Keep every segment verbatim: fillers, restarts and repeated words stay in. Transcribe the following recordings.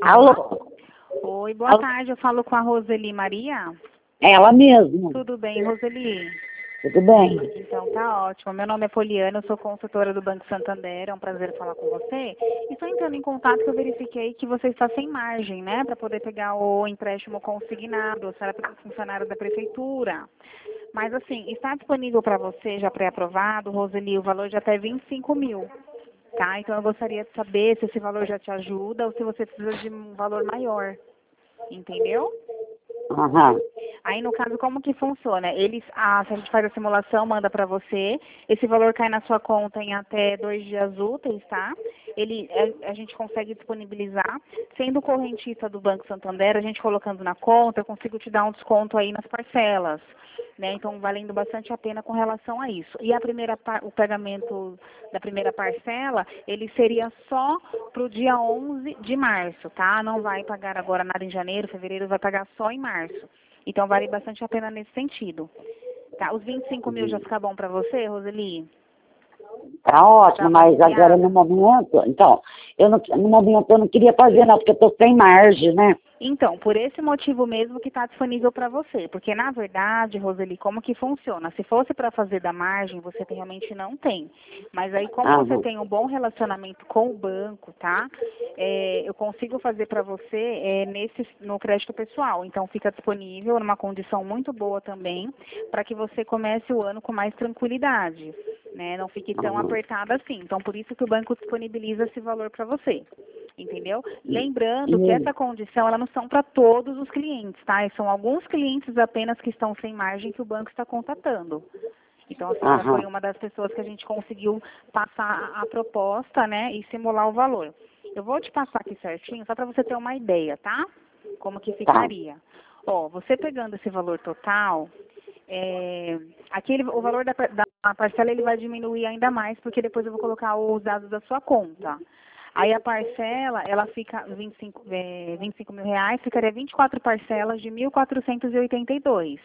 Alô? Oi, boa Alô? tarde. Eu falo com a Roseli Maria. Ela mesmo. Tudo bem, Roseli? Tudo bem? Então tá ótimo. Meu nome é Poliana, eu sou consultora do Banco Santander. É um prazer falar com você. E estou entrando em contato que eu verifiquei que você está sem margem, né? Para poder pegar o empréstimo consignado, será para funcionário da prefeitura. Mas assim, está disponível para você, já pré-aprovado, Roseli, o valor de até vinte e cinco mil. Tá? Então eu gostaria de saber se esse valor já te ajuda ou se você precisa de um valor maior. Entendeu? Aham. Aí, no caso, como que funciona? Eles, a, se a gente faz a simulação, manda para você, esse valor cai na sua conta em até dois dias úteis, tá? Ele, a, a gente consegue disponibilizar. Sendo correntista do Banco Santander, a gente colocando na conta, eu consigo te dar um desconto aí nas parcelas, né? Então, valendo bastante a pena com relação a isso. E a primeira, par- o pagamento da primeira parcela, ele seria só para o dia onze de março, tá? Não vai pagar agora nada em janeiro, fevereiro, vai pagar só em março. Então, vale bastante a pena nesse sentido. Tá? Os vinte e cinco mil já fica bom para você, Roseli? Tá ótimo, Dá pra mas agora aliviar? no momento, então, eu não, no momento eu não queria fazer não, porque eu tô sem margem, né? Então, por esse motivo mesmo que está disponível para você. Porque, na verdade, Roseli, como que funciona? Se fosse para fazer da margem, você tem- realmente não tem. Mas aí, como você Aham. tem um bom relacionamento com o banco, tá? É, eu consigo fazer para você é, nesse, no crédito pessoal. Então, fica disponível numa condição muito boa também, para que você comece o ano com mais tranquilidade. Né? Não fique tão Aham. apertado assim. Então, por isso que o banco disponibiliza esse valor para você. Entendeu? E, Lembrando que e- essa condição, ela não são para todos os clientes, tá? E são alguns clientes apenas que estão sem margem que o banco está contatando. Então, a senhora foi aham. uma das pessoas que a gente conseguiu passar a, a proposta, né, e simular o valor. Eu vou te passar aqui certinho, só para você ter uma ideia, tá? Como que Tá. ficaria. Ó, você pegando esse valor total, é, aqui ele- o valor da, par- da parcela ele vai diminuir ainda mais, porque depois eu vou colocar os dados da sua conta. Aí a parcela, ela fica vinte e cinco, é, vinte e cinco mil reais, ficaria vinte e quatro parcelas de mil quatrocentos e oitenta e dois.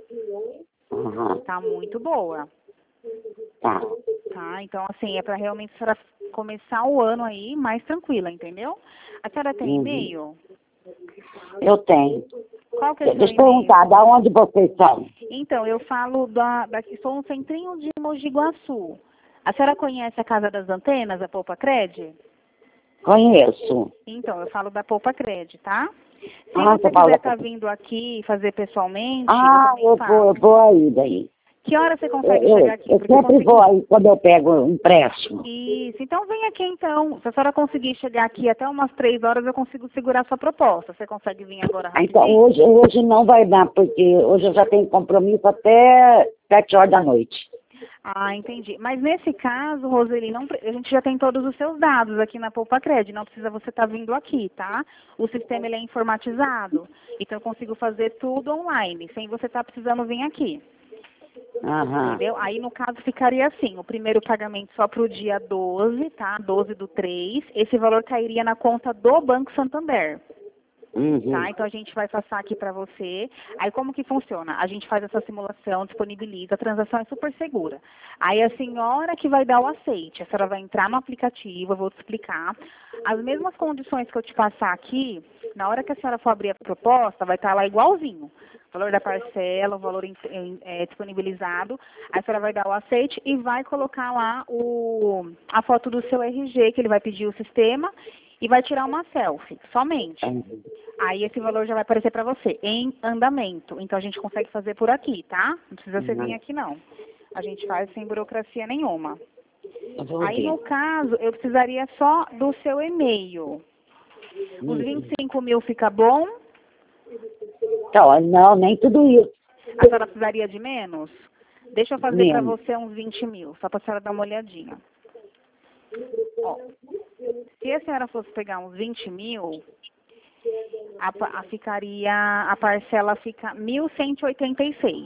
Aham. Tá muito boa, Tá. tá? Então, assim, é para realmente a senhora começar o ano aí mais tranquila, entendeu? A senhora tem Uhum. e-mail? Eu tenho. Qual que é De- seu Deixa eu e-mail? perguntar, da onde vocês são? Então, eu falo da, daqui, sou um centrinho de Mogi Guaçu. A senhora conhece a Casa das Antenas, a Poupa Cred? Conheço. Então, eu falo da Poupa Cred, tá? Se Ah, você você quiser fala. estar vindo aqui fazer pessoalmente, eu Ah, também eu vou, eu faço. vou aí daí. Que hora você Eu, consegue chegar eu, aqui? eu Porque eu sempre consigo. vou aí quando eu pego um empréstimo. Isso, então vem aqui então. Se a senhora conseguir chegar aqui até umas três horas, eu consigo segurar sua proposta. Você consegue vir agora Ah, então, rapidinho? hoje, hoje não vai dar, porque hoje eu já tenho compromisso até sete horas da noite. Ah, entendi. Mas nesse caso, Roseli, não, pre- a gente já tem todos os seus dados aqui na Poupa Cred. Não precisa você estar vindo aqui, tá? O sistema ele é informatizado. Então eu consigo fazer tudo online, sem você estar precisando vir aqui. Aham. Entendeu? Aí, no caso, ficaria assim, o primeiro pagamento só para o dia doze, tá? doze do três. Esse valor cairia na conta do Banco Santander, Uhum. tá? Então, a gente vai passar aqui para você. Aí, como que funciona? A gente faz essa simulação, disponibiliza, a transação é super segura. Aí, a senhora que vai dar o aceite, a senhora vai entrar no aplicativo, eu vou te explicar. As mesmas condições que eu te passar aqui, na hora que a senhora for abrir a proposta, vai estar lá igualzinho. O valor da parcela, o valor em- em- é, disponibilizado. Aí a senhora vai dar o aceite e vai colocar lá o, a foto do seu R G, que ele vai pedir o sistema, e vai tirar uma selfie, somente. Uhum. Aí esse valor já vai aparecer para você, em andamento. Então a gente consegue fazer por aqui, tá? Não precisa você vir Uhum. aqui, não. A gente faz sem burocracia nenhuma. Eu vou Aí, ver. no caso, eu precisaria só do seu e-mail. Os Uhum. vinte e cinco mil fica bom? Então, não, nem tudo isso. A senhora precisaria de menos? Deixa eu fazer para Mesmo. você uns vinte mil, só para a senhora dar uma olhadinha. Ó, se a senhora fosse pegar uns vinte mil, a, pa- a ficaria, a parcela fica mil cento e oitenta e seis,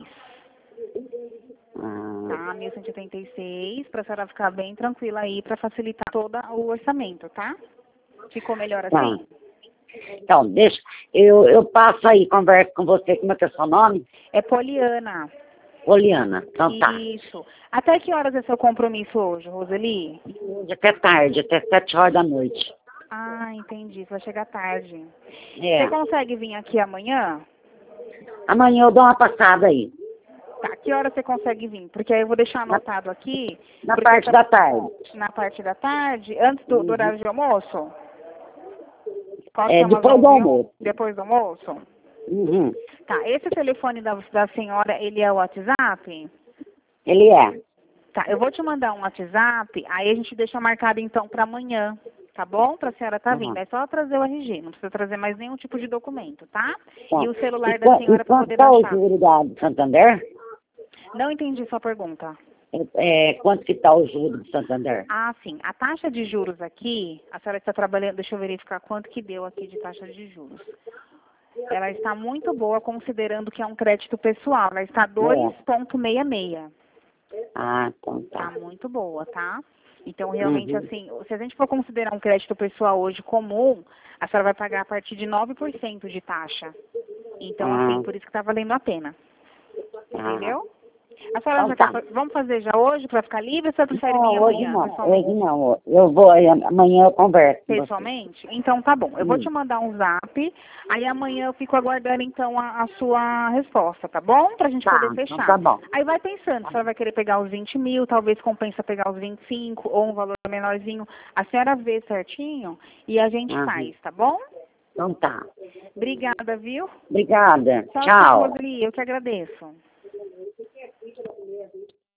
Ah, tá? mil cento e oitenta e seis, para a senhora ficar bem tranquila aí, para facilitar todo o orçamento, tá? Ficou melhor tá. assim? Então, deixa. Eu, eu passo aí, converso com você. Como é que é seu nome? É Poliana. Oliana. Então tá. Isso. Até que horas é seu compromisso hoje, Roseli? Hoje até tarde, até sete horas da noite. Ah, entendi. Você vai chegar tarde. É. Você consegue vir aqui amanhã? Amanhã eu dou uma passada aí. Tá, que hora você consegue vir? Porque aí eu vou deixar anotado aqui. Na porque parte eu da tô- tarde. Na parte da tarde, antes do, do Uhum. horário de almoço? Pode É, ser umas depois do onze? almoço. Depois do almoço? Uhum. Tá, esse telefone da, da senhora, ele é o WhatsApp? Ele é. Tá, eu vou te mandar um WhatsApp, aí a gente deixa marcado então para amanhã, tá bom? Pra senhora tá vindo. Uhum. É só trazer o R G, não precisa trazer mais nenhum tipo de documento, tá? Tá. E o celular E, da qua- e senhora para quanto poder está o baixar. juro da do Santander? Não entendi sua pergunta. É, é, quanto que está o juro do Santander? Ah, sim. A taxa de juros aqui, a senhora está trabalhando, deixa eu verificar quanto que deu aqui de taxa de juros. Ela está muito boa, considerando que é um crédito pessoal. Ela está dois vírgula sessenta e seis. Ah, então Tá tá. muito boa, tá? Então, realmente, Uhum. assim, se a gente for considerar um crédito pessoal hoje comum, a senhora vai pagar a partir de nove por cento de taxa. Então, assim, Ah, por isso que está valendo a pena. ah. Entendeu? A senhora Então já tá. quer, fa- vamos fazer já hoje para ficar livre ou a senhora prefere vir Não, hoje amanhã, não. Hoje pessoalmente? não. Eu vou, amanhã eu converso com você. Pessoalmente? Então tá bom. Eu vou te Hum. mandar um zap, aí amanhã eu fico aguardando então a, a sua resposta, tá bom? Pra gente Tá, poder então fechar. tá bom. Aí vai pensando, se a senhora vai querer pegar os vinte mil, talvez compensa pegar os vinte e cinco ou um valor menorzinho. A senhora vê certinho e a gente Uhum. faz, tá bom? Então tá. Obrigada, viu? Obrigada. Tchau, tchau, Tchau. Roseli. Eu que agradeço.